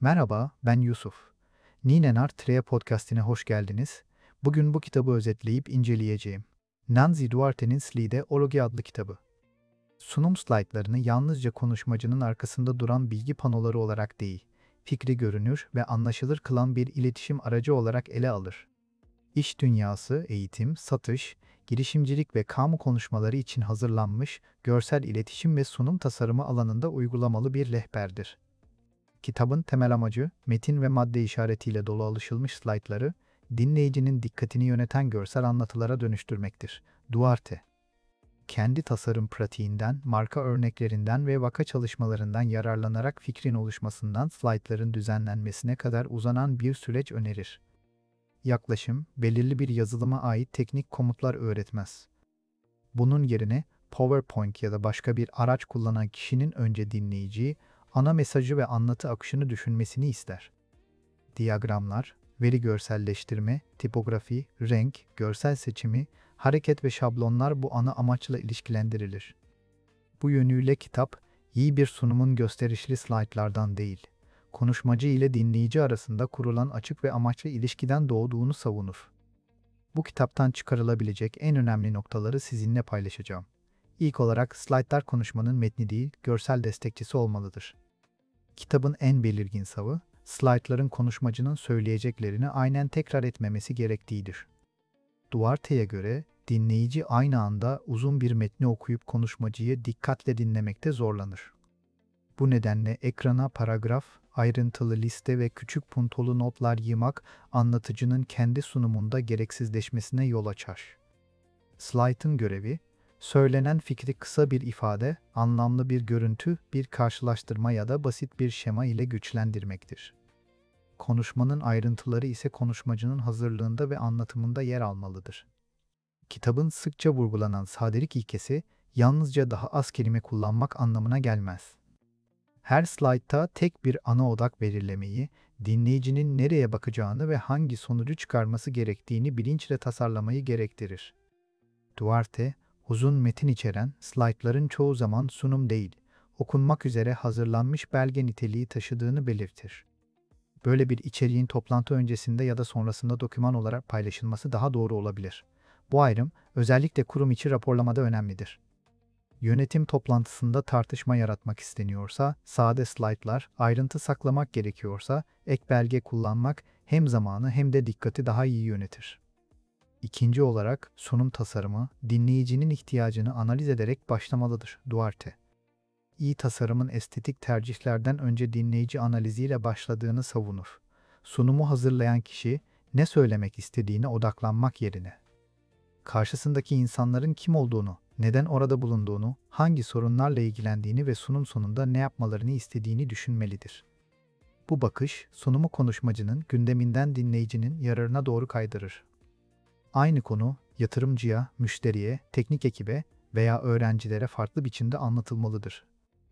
Merhaba, ben Yusuf. Ninenar Treya Podcast'ine hoş geldiniz. Bugün bu kitabı özetleyip inceleyeceğim. Nancy Duarte'nin Slide Ology adlı kitabı. Sunum slaytlarını yalnızca konuşmacının arkasında duran bilgi panoları olarak değil, fikri görünür ve anlaşılır kılan bir iletişim aracı olarak ele alır. İş dünyası, eğitim, satış, girişimcilik ve kamu konuşmaları için hazırlanmış, görsel iletişim ve sunum tasarımı alanında uygulamalı bir rehberdir. Kitabın temel amacı, metin ve madde işaretiyle dolu alışılmış slaytları, dinleyicinin dikkatini yöneten görsel anlatılara dönüştürmektir. Duarte, kendi tasarım pratiğinden, marka örneklerinden ve vaka çalışmalarından yararlanarak fikrin oluşmasından slaytların düzenlenmesine kadar uzanan bir süreç önerir. Yaklaşım, belirli bir yazılıma ait teknik komutlar öğretmez. Bunun yerine PowerPoint ya da başka bir araç kullanan kişinin önce dinleyiciyi, ana mesajı ve anlatı akışını düşünmesini ister. Diyagramlar, veri görselleştirme, tipografi, renk, görsel seçimi, hareket ve şablonlar bu ana amaçla ilişkilendirilir. Bu yönüyle kitap, iyi bir sunumun gösterişli slaytlardan değil, konuşmacı ile dinleyici arasında kurulan açık ve amaçlı ilişkiden doğduğunu savunur. Bu kitaptan çıkarılabilecek en önemli noktaları sizinle paylaşacağım. İlk olarak slaytlar konuşmanın metni değil, görsel destekçisi olmalıdır. Kitabın en belirgin savı, slaytların konuşmacının söyleyeceklerini aynen tekrar etmemesi gerektiğidir. Duarte'ye göre, dinleyici aynı anda uzun bir metni okuyup konuşmacıyı dikkatle dinlemekte zorlanır. Bu nedenle ekrana paragraf, ayrıntılı liste ve küçük puntolu notlar yığmak, anlatıcının kendi sunumunda gereksizleşmesine yol açar. Slaytın görevi, söylenen fikri kısa bir ifade, anlamlı bir görüntü, bir karşılaştırma ya da basit bir şema ile güçlendirmektir. Konuşmanın ayrıntıları ise konuşmacının hazırlığında ve anlatımında yer almalıdır. Kitabın sıkça vurgulanan sadelik ilkesi, yalnızca daha az kelime kullanmak anlamına gelmez. Her slaytta tek bir ana odak belirlemeyi, dinleyicinin nereye bakacağını ve hangi sonucu çıkarması gerektiğini bilinçle tasarlamayı gerektirir. Duarte, uzun metin içeren slaytların çoğu zaman sunum değil, okunmak üzere hazırlanmış belge niteliği taşıdığını belirtir. Böyle bir içeriğin toplantı öncesinde ya da sonrasında doküman olarak paylaşılması daha doğru olabilir. Bu ayrım, özellikle kurum içi raporlamada önemlidir. Yönetim toplantısında tartışma yaratmak isteniyorsa, sade slaytlar, ayrıntı saklamak gerekiyorsa, ek belge kullanmak hem zamanı hem de dikkati daha iyi yönetir. İkinci olarak, sunum tasarımı, dinleyicinin ihtiyacını analiz ederek başlamalıdır. Duarte, İyi tasarımın estetik tercihlerden önce dinleyici analiziyle başladığını savunur. Sunumu hazırlayan kişi, ne söylemek istediğine odaklanmak yerine, karşısındaki insanların kim olduğunu, neden orada bulunduğunu, hangi sorunlarla ilgilendiğini ve sunum sonunda ne yapmalarını istediğini düşünmelidir. Bu bakış, sunumu konuşmacının gündeminden dinleyicinin yararına doğru kaydırır. Aynı konu, yatırımcıya, müşteriye, teknik ekibe veya öğrencilere farklı biçimde anlatılmalıdır.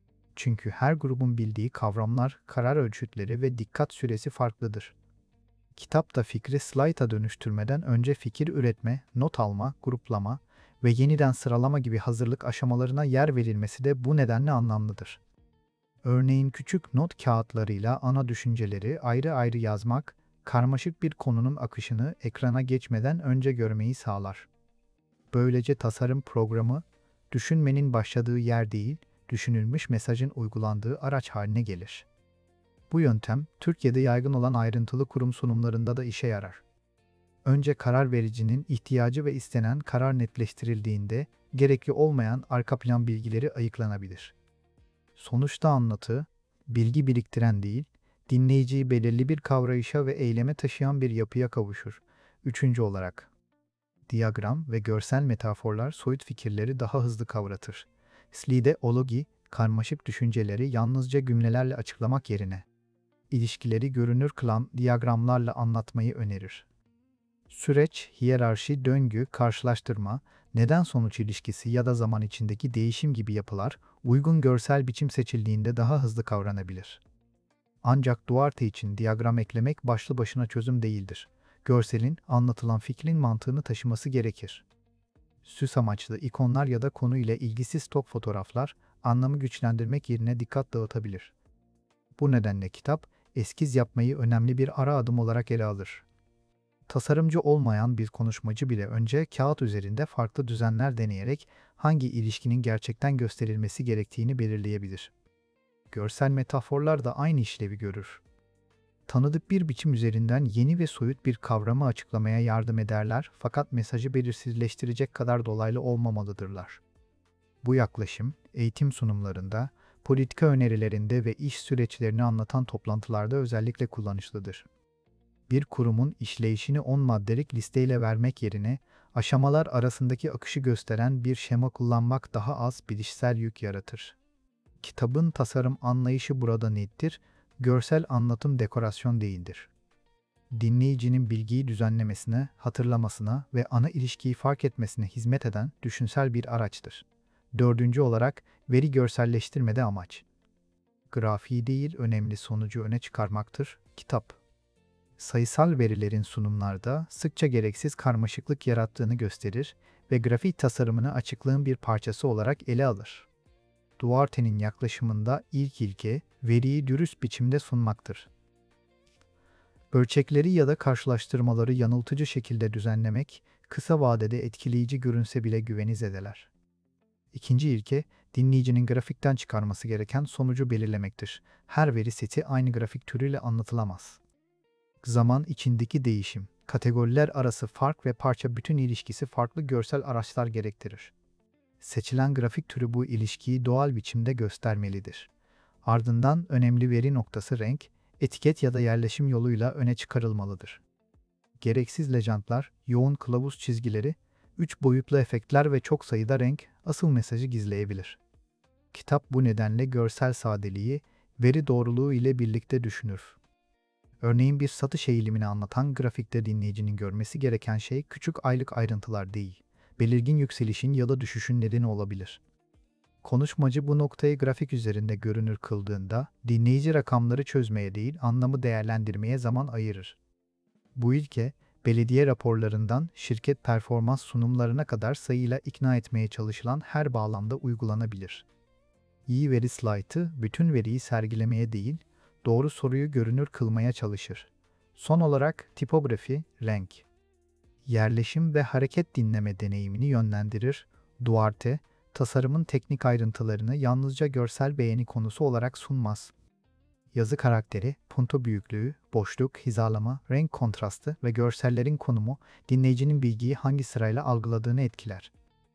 Çünkü her grubun bildiği kavramlar, karar ölçütleri ve dikkat süresi farklıdır. Kitapta fikri slayta dönüştürmeden önce fikir üretme, not alma, gruplama ve yeniden sıralama gibi hazırlık aşamalarına yer verilmesi de bu nedenle anlamlıdır. Örneğin küçük not kağıtlarıyla ana düşünceleri ayrı ayrı yazmak, karmaşık bir konunun akışını ekrana geçmeden önce görmeyi sağlar. Böylece tasarım programı, düşünmenin başladığı yer değil, düşünülmüş mesajın uygulandığı araç haline gelir. Bu yöntem, Türkiye'de yaygın olan ayrıntılı kurum sunumlarında da işe yarar. Önce karar vericinin ihtiyacı ve istenen karar netleştirildiğinde, gerekli olmayan arka plan bilgileri ayıklanabilir. Sonuçta anlatı, bilgi biriktiren değil, dinleyiciyi belirli bir kavrayışa ve eyleme taşıyan bir yapıya kavuşur. Üçüncü olarak, diyagram ve görsel metaforlar soyut fikirleri daha hızlı kavratır. Slideology, karmaşık düşünceleri yalnızca cümlelerle açıklamak yerine, ilişkileri görünür kılan diyagramlarla anlatmayı önerir. Süreç, hiyerarşi, döngü, karşılaştırma, neden-sonuç ilişkisi ya da zaman içindeki değişim gibi yapılar, uygun görsel biçim seçildiğinde daha hızlı kavranabilir. Ancak Duarte için diyagram eklemek başlı başına çözüm değildir. Görselin, anlatılan fikrin mantığını taşıması gerekir. Süs amaçlı ikonlar ya da konu ile ilgisiz stok fotoğraflar, anlamı güçlendirmek yerine dikkat dağıtabilir. Bu nedenle kitap, eskiz yapmayı önemli bir ara adım olarak ele alır. Tasarımcı olmayan bir konuşmacı bile önce kağıt üzerinde farklı düzenler deneyerek hangi ilişkinin gerçekten gösterilmesi gerektiğini belirleyebilir. Görsel metaforlar da aynı işlevi görür. Tanıdık bir biçim üzerinden yeni ve soyut bir kavramı açıklamaya yardım ederler fakat mesajı belirsizleştirecek kadar dolaylı olmamalıdırlar. Bu yaklaşım, eğitim sunumlarında, politika önerilerinde ve iş süreçlerini anlatan toplantılarda özellikle kullanışlıdır. Bir kurumun işleyişini 10 maddelik listeyle vermek yerine, aşamalar arasındaki akışı gösteren bir şema kullanmak daha az bilişsel yük yaratır. Kitabın tasarım anlayışı burada nettir, görsel anlatım dekorasyon değildir. Dinleyicinin bilgiyi düzenlemesine, hatırlamasına ve ana ilişkiyi fark etmesine hizmet eden düşünsel bir araçtır. Dördüncü olarak, veri görselleştirmede amaç. Grafiği değil, önemli sonucu öne çıkarmaktır. Kitap, sayısal verilerin sunumlarda sıkça gereksiz karmaşıklık yarattığını gösterir ve grafik tasarımını açıklığın bir parçası olarak ele alır. Duarte'nin yaklaşımında ilk ilke, veriyi dürüst biçimde sunmaktır. Ölçekleri ya da karşılaştırmaları yanıltıcı şekilde düzenlemek, kısa vadede etkileyici görünse bile güveni zedeler. İkinci ilke, dinleyicinin grafikten çıkarması gereken sonucu belirlemektir. Her veri seti aynı grafik türüyle anlatılamaz. Zaman içindeki değişim, kategoriler arası fark ve parça bütün ilişkisi farklı görsel araçlar gerektirir. Seçilen grafik türü bu ilişkiyi doğal biçimde göstermelidir. Ardından önemli veri noktası renk, etiket ya da yerleşim yoluyla öne çıkarılmalıdır. Gereksiz lejantlar, yoğun kılavuz çizgileri, 3 boyutlu efektler ve çok sayıda renk asıl mesajı gizleyebilir. Kitap bu nedenle görsel sadeliği, veri doğruluğu ile birlikte düşünür. Örneğin bir satış eğilimini anlatan grafikte dinleyicinin görmesi gereken şey küçük aylık ayrıntılar değil, belirgin yükselişin ya da düşüşün nedeni olabilir. Konuşmacı bu noktayı grafik üzerinde görünür kıldığında, dinleyici rakamları çözmeye değil, anlamı değerlendirmeye zaman ayırır. Bu ilke, belediye raporlarından şirket performans sunumlarına kadar sayıyla ikna etmeye çalışılan her bağlamda uygulanabilir. İyi veri slaytı, bütün veriyi sergilemeye değil, doğru soruyu görünür kılmaya çalışır. Son olarak tipografi, renk, yerleşim ve hareket dinleme deneyimini yönlendirir. Duarte, tasarımın teknik ayrıntılarını yalnızca görsel beğeni konusu olarak sunmaz. Yazı karakteri, punto büyüklüğü, boşluk, hizalama, renk kontrastı ve görsellerin konumu dinleyicinin bilgiyi hangi sırayla algıladığını etkiler.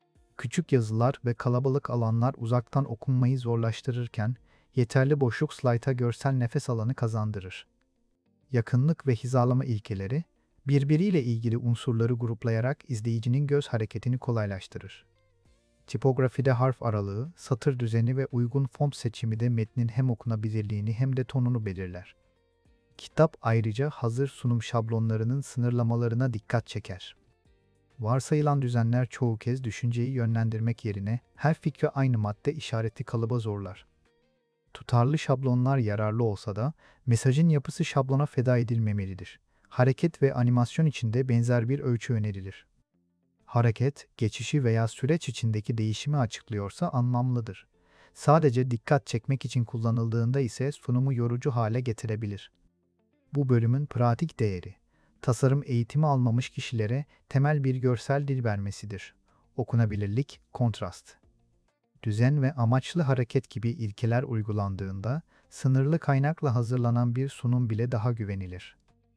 Küçük yazılar ve kalabalık alanlar uzaktan okunmayı zorlaştırırken, yeterli boşluk slayta görsel nefes alanı kazandırır. Yakınlık ve hizalama ilkeleri, birbiriyle ilgili unsurları gruplayarak izleyicinin göz hareketini kolaylaştırır. Tipografide harf aralığı, satır düzeni ve uygun font seçimi de metnin hem okunabilirliğini hem de tonunu belirler. Kitap ayrıca hazır sunum şablonlarının sınırlamalarına dikkat çeker. Varsayılan düzenler çoğu kez düşünceyi yönlendirmek yerine her fikri aynı madde işareti kalıba zorlar. Tutarlı şablonlar yararlı olsa da mesajın yapısı şablona feda edilmemelidir. Hareket ve animasyon için de benzer bir ölçü önerilir. Hareket, geçişi veya süreç içindeki değişimi açıklıyorsa anlamlıdır. Sadece dikkat çekmek için kullanıldığında ise sunumu yorucu hale getirebilir. Bu bölümün pratik değeri, tasarım eğitimi almamış kişilere temel bir görsel dil vermesidir. Okunabilirlik, kontrast. Düzen ve amaçlı hareket gibi ilkeler uygulandığında, sınırlı kaynakla hazırlanan bir sunum bile daha güvenilir.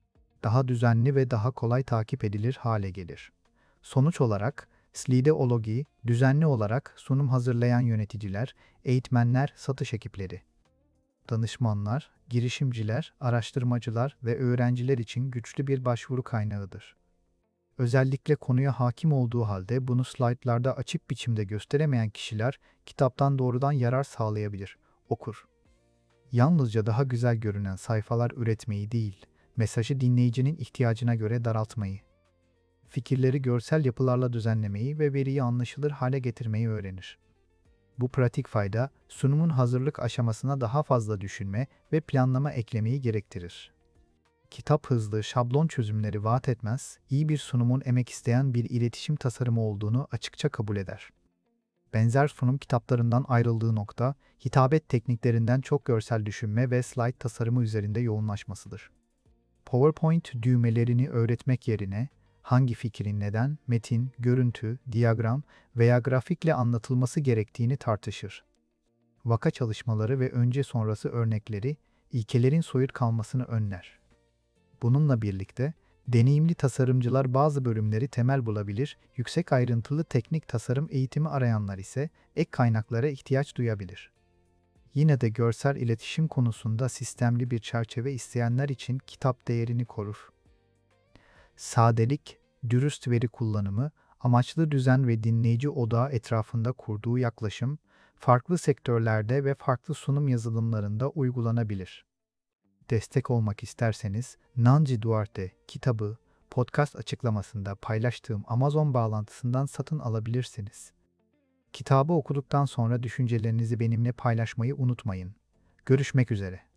Daha düzenli ve daha kolay takip edilir hale gelir. Sonuç olarak, slideoloji, düzenli olarak sunum hazırlayan yöneticiler, eğitmenler, satış ekipleri, danışmanlar, girişimciler, araştırmacılar ve öğrenciler için güçlü bir başvuru kaynağıdır. Özellikle konuya hakim olduğu halde bunu slaytlarda açık biçimde gösteremeyen kişiler kitaptan doğrudan yarar sağlayabilir. Okur. Yalnızca daha güzel görünen sayfalar üretmeyi değil, mesajı dinleyicinin ihtiyacına göre daraltmayı, fikirleri görsel yapılarla düzenlemeyi ve veriyi anlaşılır hale getirmeyi öğrenir. Bu pratik fayda, sunumun hazırlık aşamasına daha fazla düşünme ve planlama eklemeyi gerektirir. Kitap hızlı, şablon çözümleri vaat etmez, iyi bir sunumun emek isteyen bir iletişim tasarımı olduğunu açıkça kabul eder. benzer sunum kitaplarından ayrıldığı nokta, hitabet tekniklerinden çok görsel düşünme ve slide tasarımı üzerinde yoğunlaşmasıdır. PowerPoint düğmelerini öğretmek yerine, hangi fikrin neden, metin, görüntü, diyagram veya grafikle anlatılması gerektiğini tartışır. Vaka çalışmaları ve önce sonrası örnekleri, ilkelerin soyut kalmasını önler. Bununla birlikte, deneyimli tasarımcılar bazı bölümleri temel bulabilir, yüksek ayrıntılı teknik tasarım eğitimi arayanlar ise ek kaynaklara ihtiyaç duyabilir. Yine de görsel iletişim konusunda sistemli bir çerçeve isteyenler için kitap değerini korur. Sadelik, dürüst veri kullanımı, amaçlı düzen ve dinleyici odağı etrafında kurduğu yaklaşım, farklı sektörlerde ve farklı sunum yazılımlarında uygulanabilir. Destek olmak isterseniz Nancy Duarte kitabı podcast açıklamasında paylaştığım Amazon bağlantısından satın alabilirsiniz. Kitabı okuduktan sonra düşüncelerinizi benimle paylaşmayı unutmayın. Görüşmek üzere.